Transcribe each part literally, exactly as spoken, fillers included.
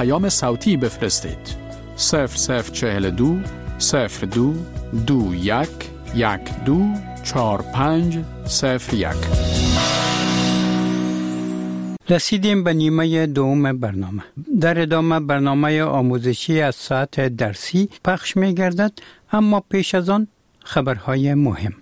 پیام صوتی بفرستید. صفر صفر چهل و دو صفر دو دو یک یک دو چهار پنج صفر یک. رسیدیم به نیمه دوم برنامه. در ادامه برنامه آموزشی از ساعت درسی پخش می گردد، اما پیش از آن خبرهای مهم.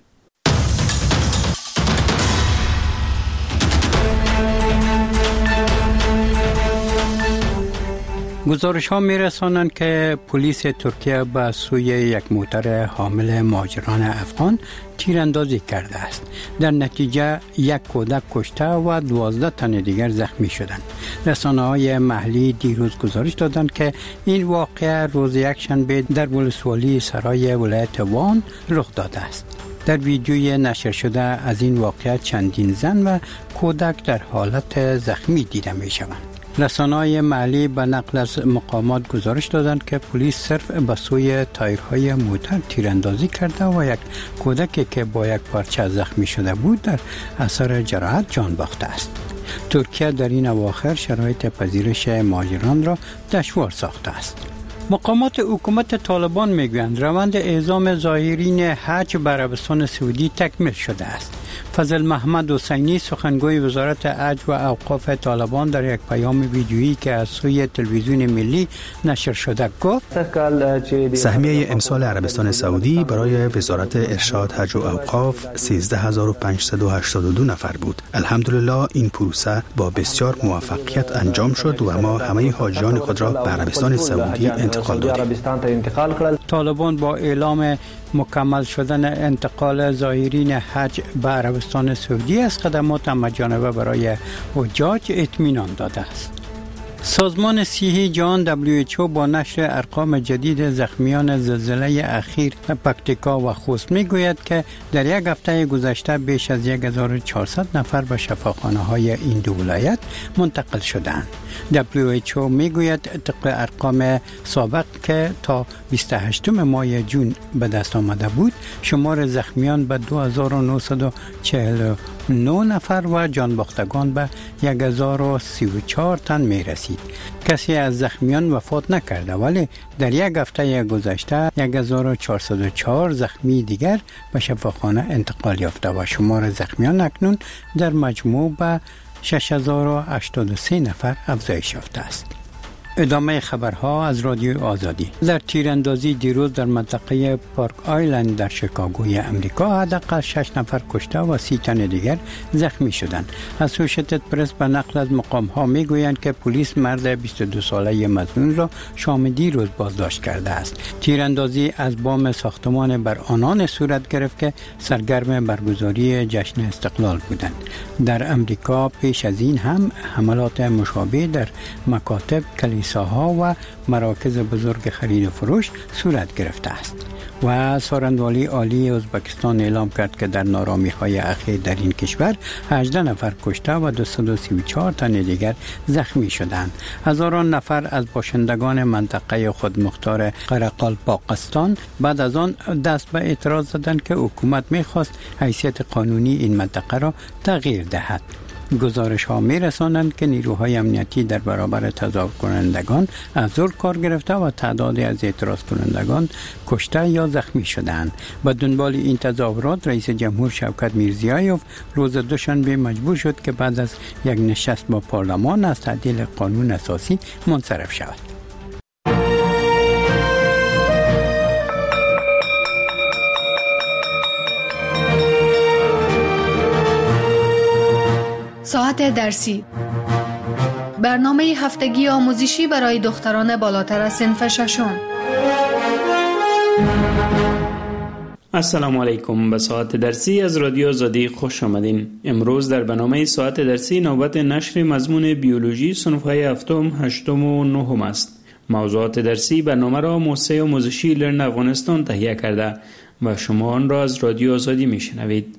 گزارش ها می رسانند که پلیس ترکیه به سوی یک موتر حامل مهاجران افغان تیراندازی کرده است. در نتیجه یک کودک کشته و دوازده تن دیگر زخمی شدند. رسانه های محلی دیروز گزارش دادند که این واقعه روز یکشنبه در ولسوالی سرای ولایت وان رخ داده است. در ویدیوی نشر شده از این واقعه چندین زن و کودک در حالت زخمی دیده می شوند. رسانه‌های محلی به نقل از مقامات گزارش دادند که پلیس صرف به سوی تایرهای موتر تیراندازی کرده و یک کودکی که با یک پارچه زخمی شده بود در اثر جراحت جان باخته است. ترکیه در این اواخر شرایط پذیرش مهاجران را دشوار ساخته است. مقامات حکومت طالبان میگویند روند اعزام زائرین حج به عربستان سعودی تکمیل شده است. فضل محمد حسینی سخنگوی وزارت حج و اوقاف طالبان در یک پیام ویدیویی که از سوی تلویزیون ملی نشر شده گفت سهمیه امسال عربستان سعودی برای وزارت ارشاد حج و اوقاف سیزده هزار و پانصد و هشتاد و دو نفر بود. الحمدلله این پروسه با بسیار موفقیت انجام شد و ما همه حاجیان خود را به عربستان سعودی انتقال دادیم. طالبان با اعلام مکمل شدن انتقال زائرین حج به عربستان سعودی از خدمات مجانبه برای حجاج اطمینان داده است. سازمان صحی جهان دبلیو اچ او با نشر ارقام جدید زخمیان زلزله اخیر پکتیکا و خوست میگوید که در یک هفته گذشته بیش از هزار و چهارصد نفر به شفاخانه‌های این دو ولایت منتقل شدند. دبلیو اچ او میگوید طبق ارقام سابق که تا بیست و هشتم ماه جون به دست آمده بود، شمار زخمیان به دو هزار و نهصد و چهل و نه نفر و جانباختگان به هزار و سی و چهار تن می رسید. کسی از زخمیان وفات نکرده، ولی در یک هفته گذشته هزار و چهارصد و چهار زخمی دیگر به شفاخانه انتقال یافته و شمار زخمیان اکنون در مجموع به شش هزار و هشتاد و سه نفر افزایش یافته است. ادامه خبرها از رادیو آزادی. در تیراندازی دیروز در منطقه پارک آیلند در شیکاگوی امریکا حداقل شش نفر کشته و سی تن دیگر زخمی شدند. اسوشیتد پرس به نقل از مقام ها میگویند که پلیس مرد بیست و دو ساله مظنون را شام دیروز بازداشت کرده است. تیراندازی از بام ساختمان بر آنان صورت گرفت که سرگرم برگزاری جشن استقلال بودند. در امریکا پیش از این هم حملات مشابه در مکاتب، کلیساها و مراکز بزرگ خرید و فروش صورت گرفته است. و سارندوالی عالی ازبکستان اعلام کرد که در نارامی‌های اخیر در این کشور هجده نفر کشته و دویست و سی و چهار تن دیگر زخمی شدند. هزاران نفر از باشندگان منطقه خودمختار قرقالپاقستان بعد از آن دست به اعتراض زدند که حکومت می‌خواست حیثیت قانونی این منطقه را تغییر دهد. گزارش ها می رسانند که نیروهای امنیتی در برابر تظاهر کنندگان از ظهر کار گرفته و تعدادی از اعتراض کنندگان کشته یا زخمی شدند. به دنبال این تظاهرات رئیس جمهور شوکت میرزیایوف روز دوشنبه مجبور شد که بعد از یک نشست با پارلمان از تعدیل قانون اساسی منصرف شود. ساعت درسی، برنامه هفتگی آموزشی برای دختران بالاتر از صنف ششم. السلام علیکم. به ساعت درسی از رادیو آزادی خوش آمدین. امروز در برنامه ساعت درسی نوبت نشر مضمون بیولوژی صنف‌های هفتم، هشتم و نهم است. موضوعات درسی برنامه را موسسه آموزشی لرن افغانستان تهیه کرده و شما آن را از رادیو آزادی میشنوید.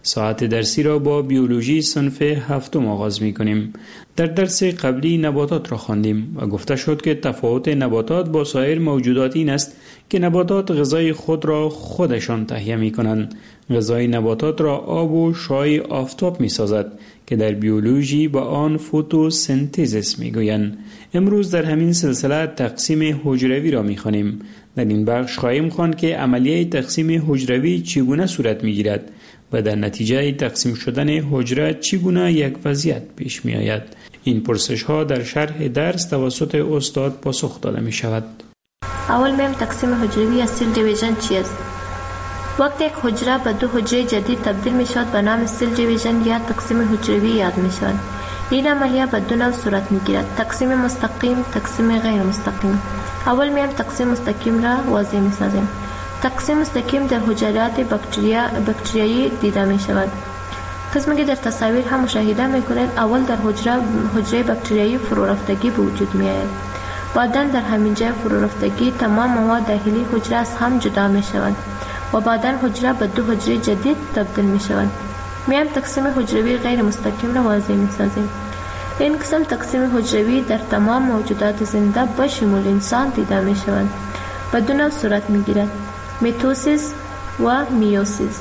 ساعت درسی را با بیولوژی صنف هفتم آغاز می کنیم. در درس قبلی نباتات را خواندیم و گفته شد که تفاوت نباتات با سایر موجودات این است که نباتات غذای خود را خودشان تهیه می کنند. غذای نباتات را آب و شعاع آفتاب می سازد که در بیولوژی با آن فتوسنتز می گویند. امروز در همین سلسله تقسیم حجروی را می خوانیم. در این بخش خواهیم خواند که عملیه تقسیم حجروی چگونه صورت می گیرد و در نتیجه تقسیم شدن حجره چگونه یک وضعیت پیش می آید. این پرسش ها در شرح درس توسط استاد پاسخ داده می شود. اول میم تقسیم حجروی یا سیل دیویژن چی است؟ وقتی یک حجره به دو حجره جدید تبدیل می شود به نام سیل دیویژن یا تقسیم حجروی یاد می شود. این عملیه به دو نوع صورت می گیرد: تقسیم مستقیم، تقسیم غیر مستقیم. اول میم تقسیم مستقیم را واضح می سازیم. تقسیم مستقیم در حجرات باکتریا باکتریایی دیده می شود. قسمی که در تصاویر هم مشاهده می کنید، اول در حجره حجره باکتریایی فرو رفتگی به وجود می آید. بعدا در همین جای فرو رفتگی تمام مواد داخلی حجره از هم جدا می شود و بعدا حجره به دو حجره جدید تبدیل می شود. میم تقسیم حجروی غیر مستقیم را واضح می سازیم. این قسم تقسیم حجروی در تمام موجودات زنده به شمول انسان دیده می شود. به دو نوع صورت می گیرد: میتوسیس و میوسیس.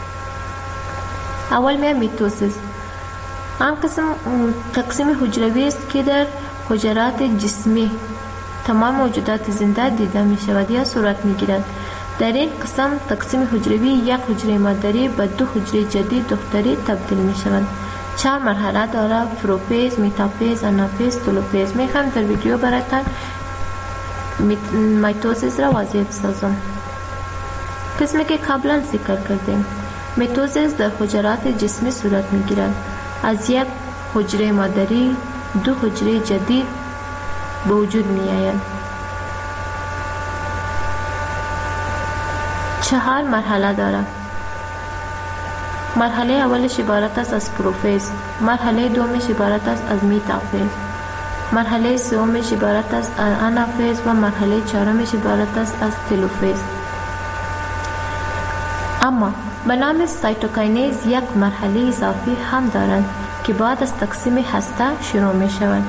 اول میم میتوسیس. آن قسم تقسیم حجروی است که در حجرات جسمی تمام موجودات زنده دیده می شود یا صورت می گیرد. در این قسم تقسیم حجروی یک حجره مادری به دو حجره جدید دختری تبدیل می شود. چهار مرحله دارد: پروفیز، میتافیز، آنافیز، تلوفیز. می خواهم در ویدیو براتان میتوسیس را واضح بسازم. قسمی که قبلا ذکر کردیم، میتوسیس در حجرات جسمی صورت می گیرد. از یک حجره مادری دو حجره جدید به وجود می آید. چهار مرحله دارد. مرحله اولش عبارت است از پروفیز، مرحله دومش عبارت است از میتافیز، مرحله سومش عبارت است از آنافیز و مرحله چهارمش عبارت است از تلوفیز. اما به نام سایتوکاینز یک مرحله اضافی هم دارند که بعد از تقسیم هسته شروع می شود.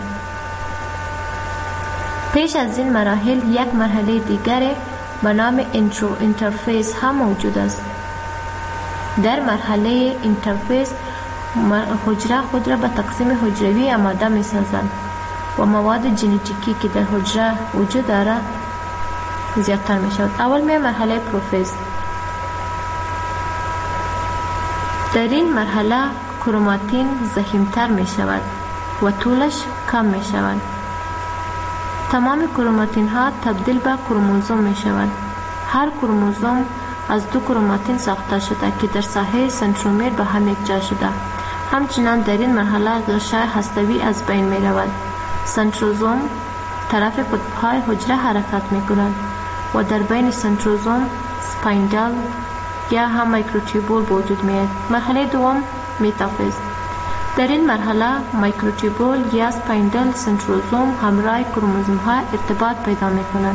پیش از این مراحل یک مرحله دیگر به نام انترو اینترفیز هم موجود است. در مرحله اینترفیز حجره خود را به تقسیم حجروی آماده می سازند و مواد ژنتیکی که در حجره وجود دارد زیادتر می شود. اول می مرحله پروفیز. در این مرحله کروماتین ضخیم‌تر می شود و طولش کم می شود. تمام کروماتین ها تبدیل به کروموزوم می شود. هر کروموزوم از دو کروماتین ساخته شده که در ساحه سنترومیر به هم یکجا شده. همچنان در این مرحله غشای هسته‌ای از بین می رود. سنتروزوم طرف قطب‌های حجره حرکت می کند و در بین سنتروزوم سپایندل یا هم مایکروتوبول وجود می آید. مرحله دوم میتافیز. در این مرحله مایکروتوبول یا سپایندل سنتروزوم همراه کروموزوم ها ارتباط پیدا می کنند.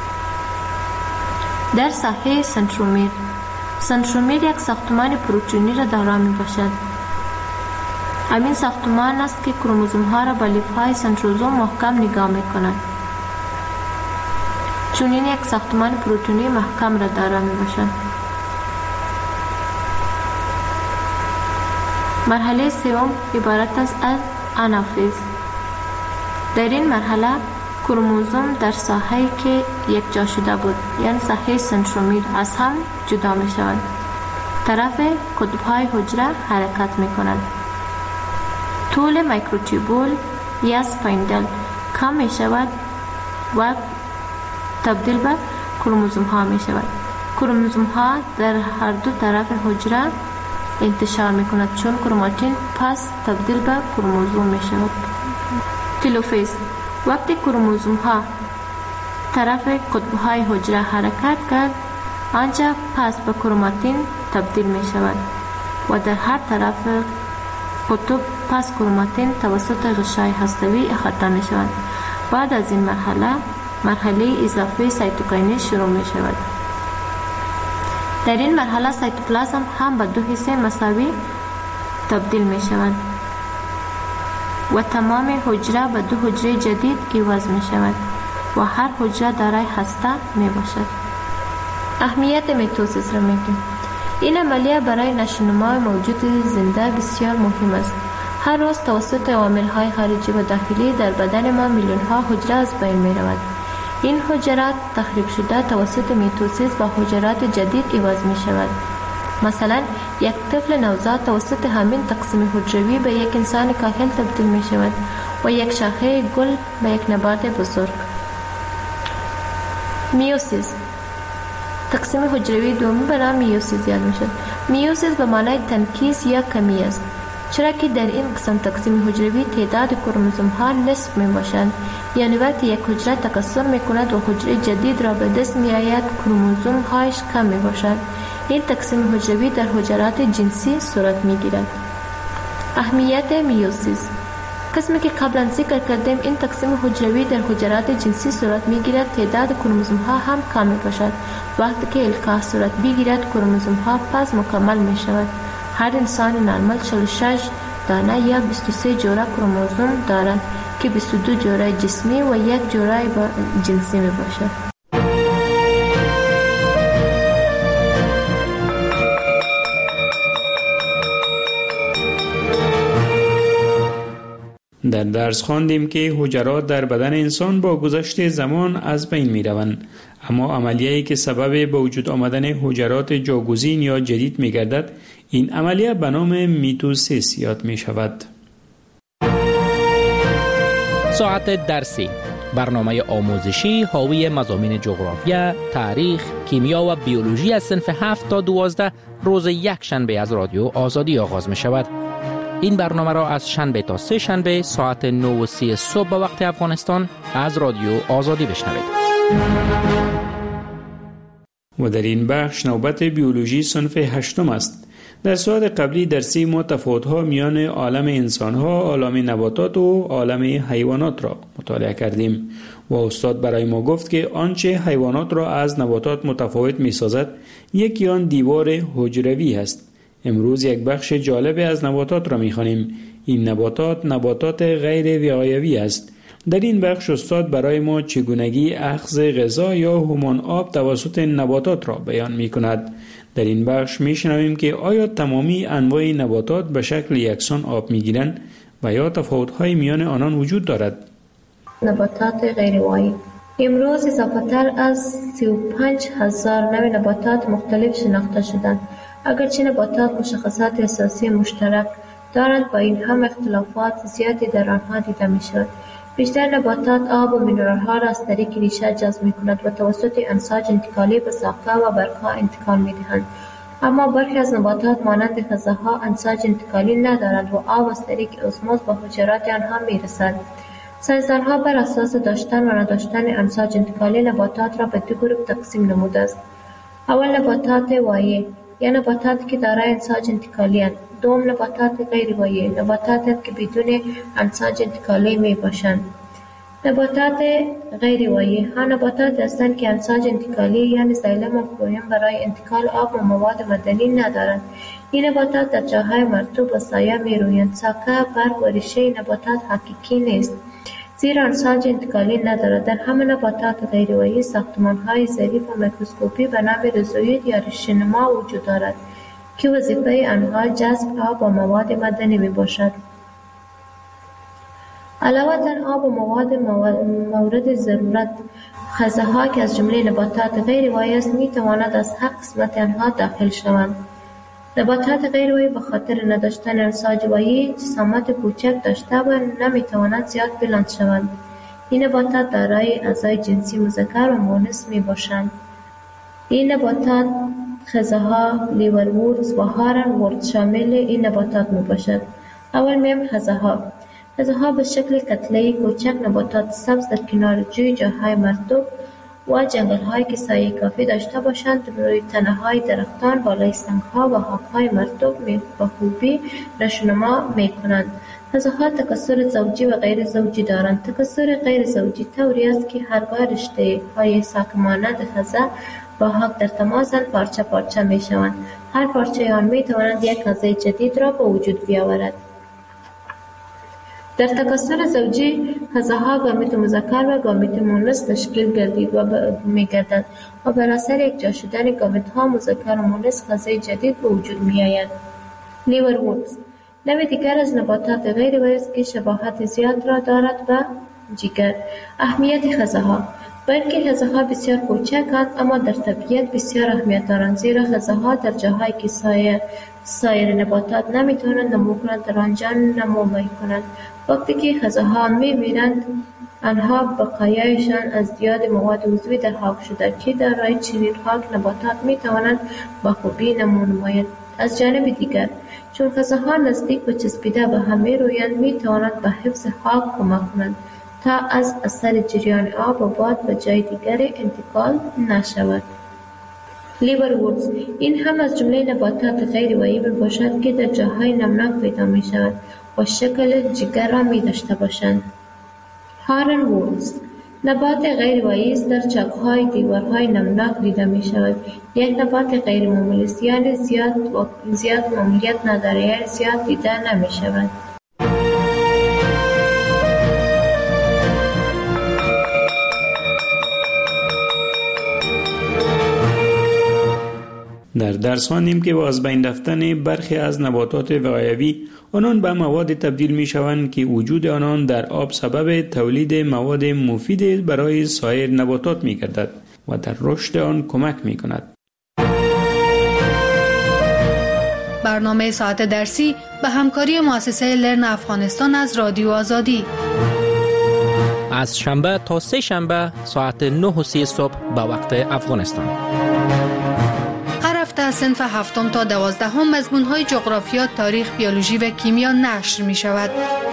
در ساحه سنترومیر، سنترومیر یک ساختمان پروتئینی را دارا می باشد. همین ساختمان است که کروموزوم ها را با لیف های سنتروزوم محکم نگاه می کنند. چون این یک ساختمان پروتئینی محکم را دارا می باشد. مرحله سوم عبارت است از آنافیز. در این مرحله کروموزوم در ساحه‌ای که یک جا شده بود یعنی ساحه سنترومیر از هم جدا می شود. طرف قطب‌های حجره حرکت می کنند. طول مایکروتوبول یا سپایندل کم می شود و تبدیل به کروموزوم ها می شود. کروموزوم ها در هر دو طرف حجره انتشار می کند چون کروماتین پس تبدیل به کروموزوم می شود. تلوفیز. وقتی کروموزوم ها طرف قطب های حجره حرکت کرد آنجا پس به کروماتین تبدیل می شود و در هر طرف قطب پس کروماتین توسط غشای هسته‌ای احاطه می شود. بعد از این مرحله مرحله اضافه سایتوکاینز شروع می شود. در این مرحله سایتوپلازم هم به دو حصه مساوی تبدیل می شود و تمام حجره به دو حجره جدید عوض می شود و هر حجره دارای هسته می باشد. اهمیت میتوسیس را میگیم. این عملیه برای نشوونما موجود زنده بسیار مهم است. هر روز توسط عوامل‌های خارجی و داخلی در بدن ما میلیون‌ها حجره از بین می‌رود. این حجرات تخریب شده توسط میتوسیس با حجرات جدید عوض می‌شود. مثلا یک طفل نوزاد توسط همین تقسیم حجروی به یک انسان کاهل تبدیل می‌شود و یک شاخه گل به یک نبات بزرگ. میوسیس تقسیم حجروی دومی به نام میوسیس یاد می‌شود. میوسیس به معنای تنکیس یا کمی است، چرا که در این قسم تقسیم حجروی تعداد کروموزوم ها نصف می باشند، یعنی وقتی یک حجره تکثر می کند و حجره جدید را به دست می آید کروموزوم هایش کم می باشد. این تقسیم حجروی در حجرات جنسی صورت می گیرد. اهمیت میوسیس. قسمی که قبلا ذکر کردیم، این تقسیم حجروی در حجرات جنسی صورت می گیرد، تعداد کروموزوم ها هم کم می باشد. وقتی که القاح صورت بگیرد کروموزوم ها پس مکمل می شود. هر انسان نرمال چهل و شش دانه یا بیست و سه جوره کروموزوم دارند که بیست و دو جوره جسمی و یک جوره جنسی می باشد. در درس خواندیم که حجرات در بدن انسان با گذشت زمان از بین می روند، اما عملیه‌ای که سبب به وجود آمدن حجرات جاگزین یا جدید می گردد، این عملیه به نام میتوسیس یاد می شود. ساعت درسی، برنامه آموزشی حاوی مضامین جغرافیا، تاریخ، کیمیا و بیولوژی از صنف هفت تا دوازده روز یک شنبه از رادیو آزادی آغاز می شود. این برنامه را از شنبه تا سه شنبه ساعت نه و سی صبح به وقت افغانستان از رادیو آزادی بشنوید. و در این بخش نوبت بیولوژی صنف هشتم است. در ساعت قبلی درسی ما تفاوت‌ها میان عالم انسان‌ها، عالم نباتات و عالم حیوانات را مطالعه کردیم و استاد برای ما گفت که آنچه حیوانات را از نباتات متفاوت می‌سازد یکی آن دیوار حجروی است. امروز یک بخش جالب از نباتات را می‌خوانیم. این نباتات نباتات غیر وقایوی است. در این بخش استاد برای ما چگونگی اخذ غذا یا همان آب توسط نباتات را بیان می‌کند. در این بخش می‌شنویم که آیا تمامی انواع نباتات به شکل یکسان آب می‌گیرند و یا تفاوت‌های میان آنان وجود دارد؟ نباتات غیروایی. امروز اضافه‌تر از سی و پنج هزار نوع نباتات مختلف شناخته شدند. اگرچه نباتات مشخصات اساسی مشترک دارند، با این هم اختلافات زیادی در آنها دیده می‌شود. بیشتر نباتات آب و مینرال‌ها را از طریق ریشه جذب می‌کنند و توسط امواج انتقالی به ساقه و برگ‌ها انتقال می‌دهند. اما برخی از نباتات مانند خزه‌ها امواج انتقالی ندارند و آب از طریق اسموز به حجرات آنها می‌رسد. ساینس‌دان‌ها بر اساس داشتن و نداشتن امواج انتقالی نباتات را به دو گروه تقسیم نموده است. اول نباتات وایع یا نباتات که دارای امواج انتقالی اند. دوم نباتات غیر وایع، نباتات که بدون امواج انتقالی می باشند. نباتات غیر وایع ها نباتات هستند که امواج انتقالی یعنی زایلم و فلویم برای انتقال آب و مواد معدنی ندارند. این نباتات در جاهای مرطوب و سایه می رویند. ساقه، برگ و ریشه نباتات حقیقی نیست، زیرا امواج انتقالی ندارد. در همه نباتات غیر وایع ساختمان‌های ظریف و میکروسکوپی به نام ریزوید یا ریشه‌نما وجود دارد که وظیفه آنها جذب آب و مواد معدنی می باشد. علاوه بر آب و مواد مورد ضرورت، خزه‌ها که از جمله نباتات غیر وایع است می تواند از هر قسمت آنها داخل شوند. نباتات غیر وایع به خاطر نداشتن امواج وایع جسامت کوچک داشته و نمی توانند زیاد بلند شوند. این نباتات دارای اعضای جنسی مذکر و مؤنث می باشند. این نباتات خزه‌ها، لیورورز و هارن‌ورد شامل این نباتات می باشد. اول میم خزه‌ها. خزه‌ها به شکل کتله‌ای کوچک نباتات سبز در کنار جوی، جاهای مرطوب و جنگل‌هایی که سایه کافی داشته باشند روی تنه‌های درختان، بالای سنگ‌ها و خاک‌های مرطوب به خوبی نشوونما می‌کنند. خزه‌ها تکثر زوجی و غیر زوجی دارند. تکثر غیر زوجی طوری است که هرگاه رشته‌های ساک مانند خزه با حق در تماسند پارچه پارچه می شوند. هر پارچه آن می تواند یک غذای جدید را به وجود بیاورد. در تکثر زوجی غذاها گامیت مذکر و گامیت مؤنث تشکیل گردید و می گردد و بر اثر یک جا شدن گامیت ها مذکر و مؤنث غذای جدید به وجود می آید. لیورورتز نوع دیگر از نباتات غیر ویز که شباهت زیاد را دارد به جگر. اهمیت غذاها: برخی غذاها بسیار کوچکند اما در طبیعت بسیار اهمیت دارند، زیرا غذاها در جاهایی که سایر سایر نباتات نمیتوانند نمو کنند در آنجا نمو میکنند. وقتی که غذاها میمیرند آنها بقایایشان از زیاد مواد عضوی در خاک شده که در رای چنین خاک نباتات میتوانند با خوبی نمو نمایند. از جانب دیگر چون غذاها نزدیک و چسبیده به هم میرویند میتوانند به حفظ خاک کمک کنند تا از اثر جریان آب و باد به جای دیگر انتقال نشود. لیورورتز این هم از جمله نباتات غیر ویی باشد که در جاهای نمناک پیدا می شود و شکل جگر را می داشته باشند. هارنورتز نبات غیر ویی است، در چاک‌های دیوارهای نمناک دیده می شود. یک نبات غیر معمولی است، یعنی زیاد و زیاد معمولیت ندارد، یعنی زیاد دیده نمی شود. در درس خواندیم که با از بین رفتن برخی از نباتات وقایوی آنان به مواد تبدیل می شوند که وجود آنان در آب سبب تولید مواد مفید برای سایر نباتات می گردد و در رشد آن کمک می کند. برنامه ساعت درسی به همکاری مؤسسه لرن افغانستان از رادیو آزادی از شنبه تا سه شنبه ساعت نه و سی صبح به وقت افغانستان. هفته صنف هفتم تا دوازدهم مضمون‌های جغرافیا، تاریخ، بیولوژی و کیمیا نشر می شود.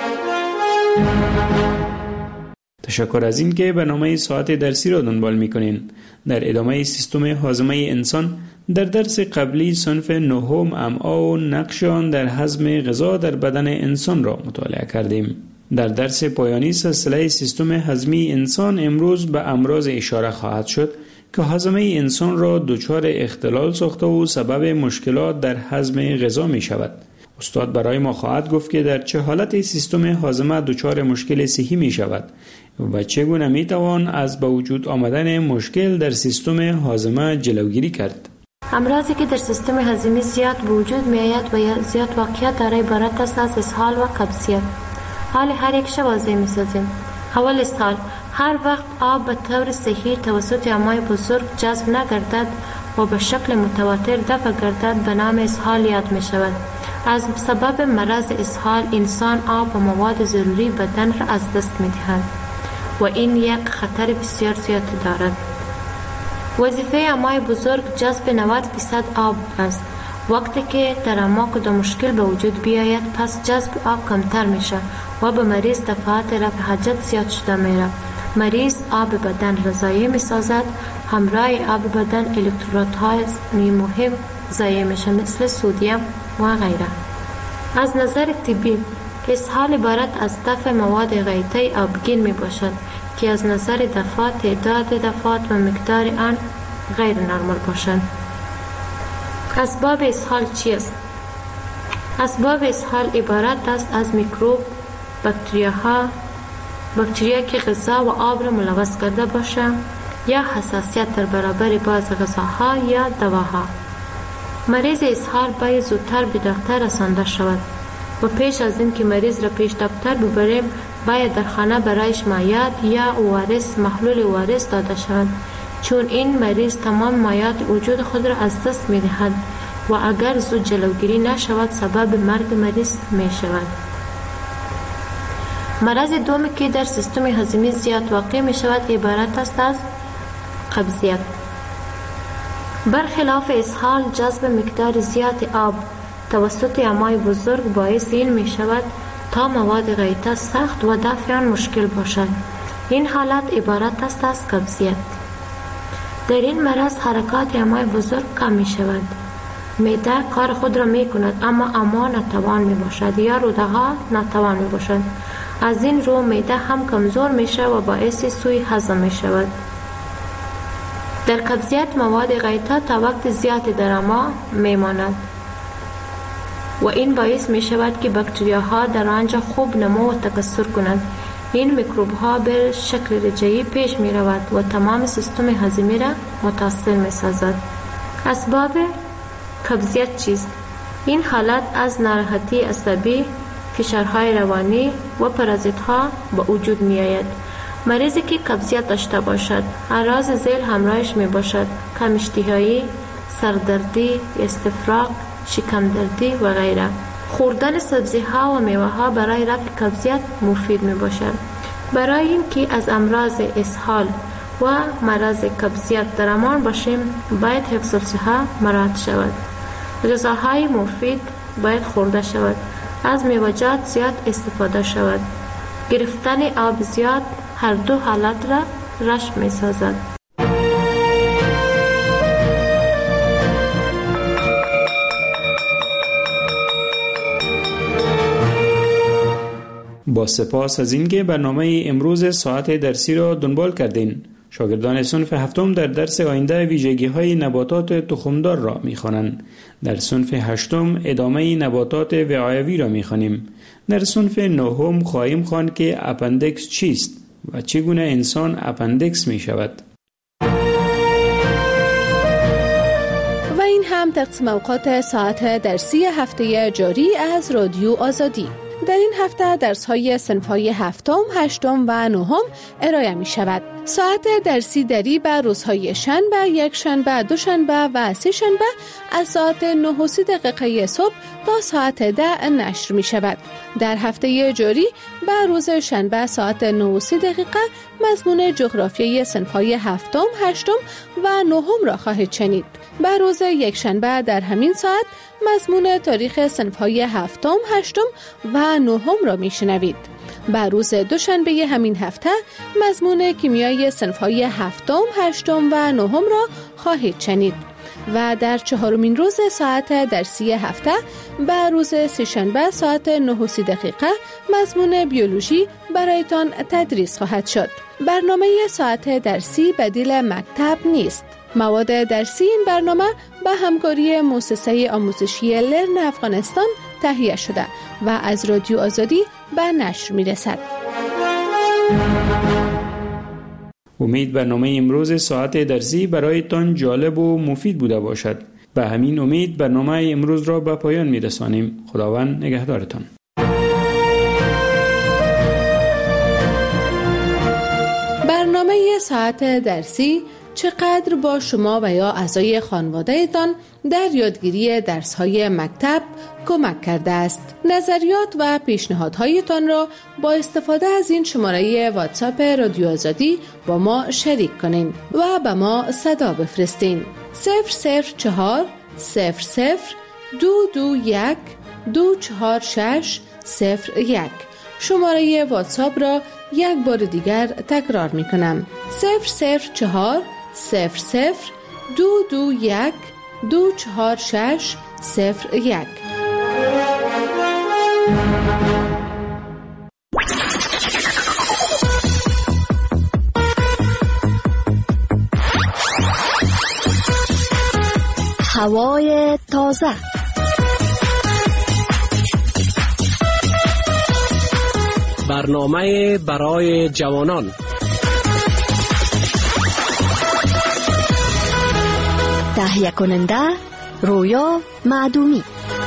تشکر از این که برنامه ساعت درسی را دنبال می کنین. در ادامه سیستم هاضمه انسان در درس قبلی صنف نهم امعا و نقش آن در هضم غذا در بدن انسان را مطالعه کردیم. در درس پایانی سلسله سیستم هضمی انسان امروز به امراض اشاره خواهد شد که هاضمه انسان را دچار اختلال ساخته و سبب مشکلات در هضم غذا می شود. استاد برای ما خواهد گفت که در چه حالت سیستم هاضمه دچار مشکل صحی می شود و چگونه می توان از به وجود آمدن مشکل در سیستم هاضمه جلوگیری کرد. امراضی که در سیستم هاضمه زیاد به وجود می آید و یا زیاد واقعیت دارای عبارت است از اسهال و قبضیت. حال هر یک شب واضح می سازیم. اول اسهال: هر وقت آب به طور صحیح توسط امعای بزرگ جذب نگردد و به شکل متواتر دفع گردد به نام اسهال یاد می شود. از سبب مرض اسهال انسان آب و مواد ضروری بدن را از دست می دهد و این یک خطر بسیار زیاد دارد. وظیفه امعای بزرگ جذب نود درصد آب است. وقتی که در امعا کدام مشکل به وجود بیاید پس جذب آب کمتر می شود و به مریض دفعات رفع حاجت زیاد شده می رود. مریض آب بدن را ضایع می سازد. همراه آب بدن الکترودهای مهم ضایع می شود مثل سدیم و غیره. از نظر طبی اسهال عبارت از دفع مواد غیطی آبگین می باشد که از نظر دفعات تعداد دفعات و مقدار آن غیر نرمال باشند. اسباب اسهال چیست؟ اسباب اسهال عبارت است از میکروب، باکتریاها، باکتریا که غذا و آب را ملوث کرده باشند یا حساسیت در برابر بعض غذاها یا دواها. مریض اسهال باید زودتر به دکتر رسانده شود و پیش از این که مریض را پیش دکتر ببریم باید در خانه برایش مایعات یا او آر اس محلول او آر اس داده شود، چون این مریض تمام مایعات وجود خود را از دست می دهد و اگر زود جلوگیری نشود سبب مرگ مریض می شود. مرض دومی که در سیستم هاضمه زیاد واقع می شود عبارت است از قبضیت. برخلاف اسهال جذب مقدار زیاد آب توسط امعای بزرگ باعث این می شود تا مواد غیطه سخت و دفع آن مشکل باشد. این حالت عبارت است از قبضیت. در این مرض حرکات امعای بزرگ کم می شود. معده کار خود را می کند اما امعا ناتوان می باشد یا روده ها ناتوان می باشد. از این رو معده هم کمزور می شود و باعث سوء هضم می شود. در قبضیت مواد غیتا تا وقت زیادی در اما میماند و این باعث می شود که باکتریاها در آنجا خوب نمو و تکثر کنند. این میکروب ها به شکل رجعی پیش می رود و تمام سیستم هضمی را متاثر می سازد. اسباب قبضیت چیست؟ این حالت از ناراحتی عصبی، فشارهای روانی و پرازیت ها به وجود می آید. مریضی که قبضیت داشته باشد اعراض ذیل همراهش می باشد: کم اشتهایی، سردردی، استفراغ، شکم دردی و غیره. خوردن سبزی ها و میوه ها برای رفع قبضیت مفید می باشد. برای اینکه از امراض اسهال و مرض قبضیت در امان باشیم باید حفظ الصحه مراعات شود. غذاهای مفید باید خورده شود. از میوه‌جات زیاد استفاده شود. گرفتن آب زیاد هر دو حالت را رشد می سازد. با سپاس از اینکه برنامه امروز ساعت درسی را دنبال کردین. شاگردان صنف هفتم در درس آینده ویژگی‌های نباتات تخمدار را می‌خوانند. در صنف هشتم ادامه نباتات وعایوی را می‌خوانیم. در صنف نهم خواهیم خواند که اپندیکس چیست و چگونه انسان اپندیکس می‌شود. و این هم تقسیم اوقات ساعت درسی هفته جاری از رادیو آزادی. در این هفته درس‌های صنف‌های هفتم، هشتم و نهم ارائه می‌شود. ساعت درسی دری بر روزهای شنبه، یک شنبه، دو شنبه و سه شنبه از ساعت نه و سی دقیقه صبح تا ساعت ده نشر می‌شود. در هفته جاری بر روز شنبه ساعت نه و سی دقیقه مضمون جغرافیای صنف‌های هفتم، هشتم و نهم را خواهید شنید. بر روز یک شنبه در همین ساعت مضمون تاریخ صنف‌های هفتم، هشتم و نهم را میشنوید. بر روز دوشنبه همین هفته مضمون کیمیای صنف‌های هفتم، هشتم و نهم را خواهید شنید. و در چهارمین روز ساعت درسی هفته بر روز سه‌شنبه ساعت نه و سی دقیقه مضمون بیولوژی برایتان تدریس خواهد شد. برنامه ساعت درسی بدیل مکتب نیست. مواد درسی این برنامه به همکاری مؤسسه آموزشی لرن افغانستان تهیه شده و از رادیو آزادی به نشر می رسد. امید برنامه امروز ساعت درسی برایتان جالب و مفید بوده باشد. به همین امید برنامه امروز را به پایان می رسانیم. خداوند نگهدارتان. برنامه ساعت درسی چقدر با شما و یا اعضای خانواده‌تان در یادگیری درس‌های مکتب کمک کرده است. نظریات و پیشنهادهایتان را با استفاده از این شماره واتساپ رادیو آزادی با ما شریک کنین و به ما صدا بفرستین. صفر صفر چهار صفر صفر دو دو یک دو چهار شش صفر یک. شماره واتساپ را یک بار دیگر تکرار می کنم. صفر صفر چهار صفر صفر دو دو یک دو چهار شش صفر یک. هوای تازه. برنامه برای جوانان. تهیه کننده رویا معدومی.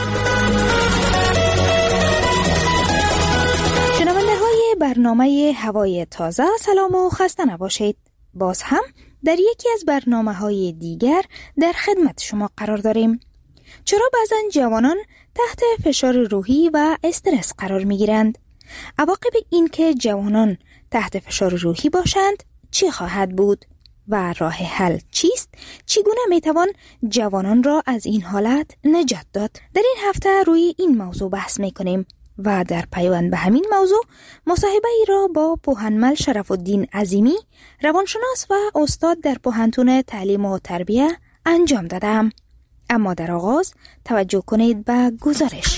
شنونده های برنامه هوای تازه، سلام و خسته نباشید. باز هم در یکی از برنامه های دیگر در خدمت شما قرار داریم. چرا بعضن جوانان تحت فشار روحی و استرس قرار می گیرند؟ عواقب این که جوانان تحت فشار روحی باشند چی خواهد بود؟ و راه حل چیست؟ چگونه میتوان جوانان را از این حالت نجات داد؟ در این هفته روی این موضوع بحث میکنیم و در پیوند به همین موضوع مصاحبه ای را با پوهنمل شرف الدین عظیمی، روانشناس و استاد در پوهنتون تعلیم و تربیه انجام دادم. اما در آغاز توجه کنید به گزارش.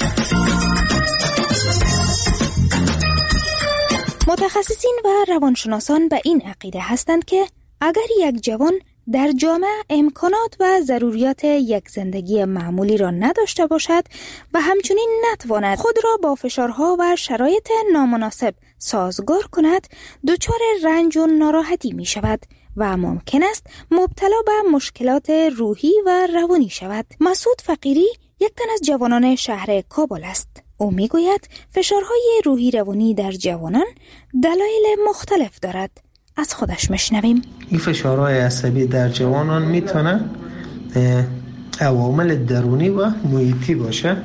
متخصصین و روانشناسان به این عقیده هستند که اگر یک جوان در جامعه امکانات و ضروریات یک زندگی معمولی را نداشته باشد و همچنین نتواند خود را با فشارها و شرایط نامناسب سازگار کند، دچار رنج و ناراحتی می شود و ممکن است مبتلا به مشکلات روحی و روانی شود. مسعود فقیری یک تن از جوانان شهر کابل است. او می گوید فشارهای روحی روانی در جوانان دلایل مختلف دارد. از خودش مشنویم. این فشارهای عصبی در جوانان میتونه عوامل درونی و محیطی باشه.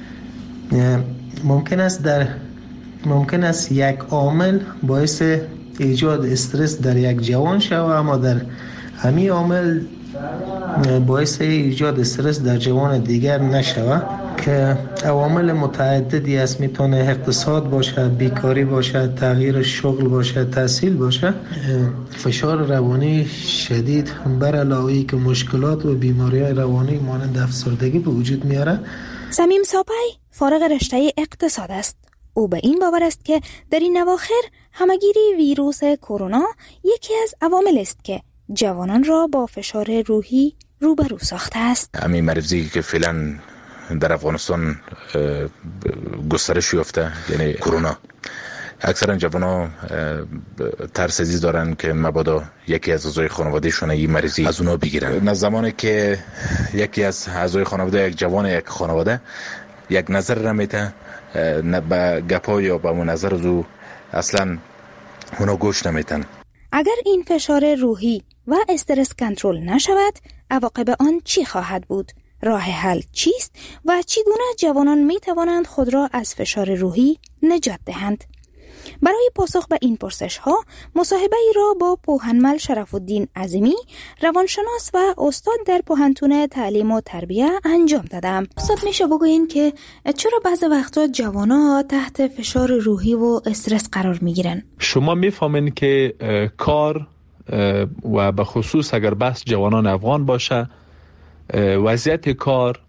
ممکن است در ممکن است یک عامل باعث ایجاد استرس در یک جوان شود، اما در همین عامل باعث ایجاد استرس در جوان دیگر نشود که عوامل متعددی است. میتونه اقتصاد باشه، بیکاری باشه، تغییر شغل باشه، تحصیل باشه. فشار روانی شدید بر علاوه که مشکلات و بیماری‌های روانی مانند افسردگی به وجود میاره. صمیم ساپی فارغ رشته اقتصاد است. او به این باور است که در این اواخر همگیری ویروس کرونا یکی از عوامل است که جوانان را با فشار روحی روبرو ساخته است. همین مرضی که فعلا در افغانستان گسترش یافته، یعنی کرونا، اکثرا جوانان ترس ازی دارن که مبادا یکی از اعضای خانوادهشون این مرضی از اونا بگیرن. نه زمانی که یکی از اعضای خانواده، یک جوان یک خانواده یک نظر نمیده، نه به گپا یا به نظر او اصلا اونا گوش نمیتن. اگر این فشار روحی و استرس کنترل نشود، عواقب آن چی خواهد بود؟ راه حل چیست و چگونه جوانان می توانند خود را از فشار روحی نجات دهند؟ برای پاسخ به این پرسش ها مصاحبه ای را با پوهنمل شرف الدین عظیمی، روانشناس و استاد در پوهنتون تعلیم و تربیه انجام دادم. استاد، میشه بگوین که چرا بعضی وقتا جوانا تحت فشار روحی و استرس قرار میگیرن؟ شما میفهمین که کار و به خصوص اگر بحث جوانان افغان باشه، وضعیت کار،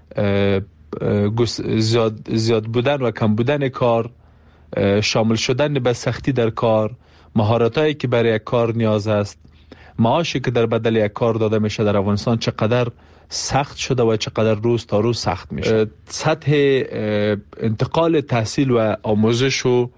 زیاد, زیاد بودن و کم بودن کار، شامل شدن به سختی در کار، مهارتایی که برای یک کار نیاز است، معاشی که در بدل یک کار داده میشه در افغانستان چقدر سخت شده و چقدر روز تا روز سخت میشه. سطح انتقال تحصیل و آموزش و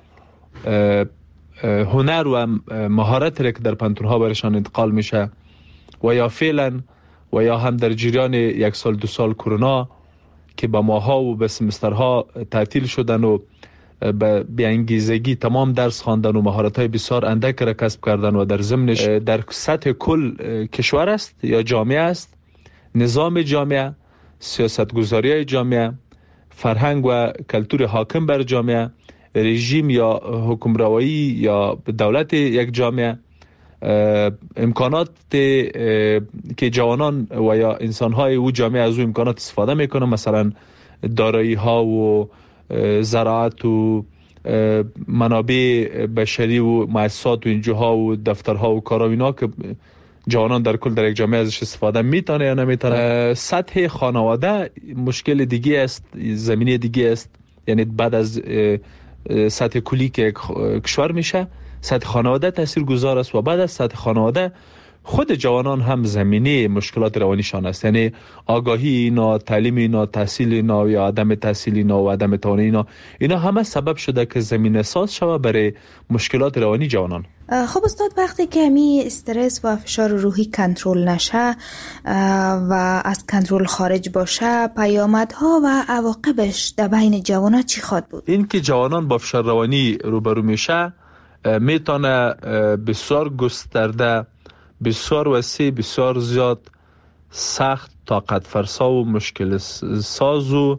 هنر و مهارت که در پانتون‌ها برشان انتقال میشه و یا فعلا و یا هم در جریان یک سال دو سال کرونا که با ماها و به سمسترها تعطیل شدن و به بیانگیزگی تمام درس خواندن و مهارت‌های بسیار اندک را کسب کردن و در ضمنش در سطح کل کشور است یا جامعه است، نظام جامعه، سیاستگذاری جامعه، فرهنگ و کلتور حاکم بر جامعه، رژیم یا حکمرانی یا دولت یک جامعه، امکانات که جوانان و یا انسان‌های او جامعه از او امکانات استفاده میکنن، مثلا دارایی ها و زراعت و منابع بشری و مؤسسات و اینجاها و دفترها و کارا اینا که جوانان در کل در یک جامعه ازش استفاده میتونه یا نمیتونه. سطح خانواده مشکل دیگه است، زمینه دیگه است. یعنی بعد از سطح کلی که کشور میشه، سطح خانواده تاثیرگذار است و بعد از سطح خانواده خود جوانان هم زمینه مشکلات روانیشان است. یعنی آگاهی اینا، تعلیم اینا، تحصیل اینا یا عدم تحصیل اینا و عدم توانایی اینا، اینا همه سبب شده که زمینه ساز شود برای مشکلات روانی جوانان. خب استاد، وقتی که می استرس و فشار روحی کنترل نشه و از کنترل خارج باشه، پیامدها و عواقبش در بین جوانان چی خواهد بود؟ این که جوانان با فشار روانی روبرو میشه میتونه بسیار گسترده، بسیار وسیع، بسیار زیاد، سخت، طاقت فرسا و مشکل ساز و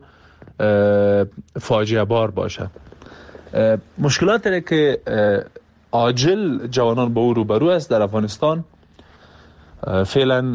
فاجعه بار باشه. مشکلاتی که عاجل جوانان با او روبرو است در افغانستان فعلا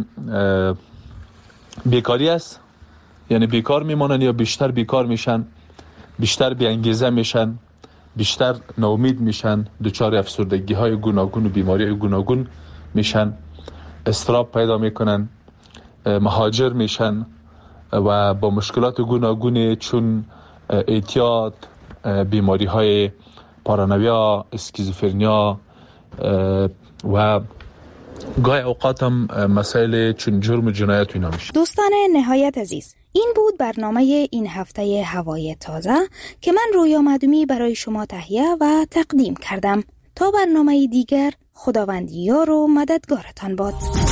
بیکاری است. یعنی بیکار میمانن یا بیشتر بیکار میشن، بیشتر بیانگیزه میشن، بیشتر ناامید میشن، دچار افسردگی های گوناگون و بیماری های گوناگون میشن، اضطراب پیدا میکنن، مهاجر میشن و با مشکلات گوناگون چون اعتیاد، بیماری های پارانویا، اسکیزوفرنیا و گاهی اوقات هم مسائل چون جرم و جنایت اینا میشه. دوستان نهایت عزیز، این بود برنامه این هفته هوای تازه که من رویا معدومی برای شما تهیه و تقدیم کردم. تا برنامه دیگر، خداوند یار و مددگارتان باد.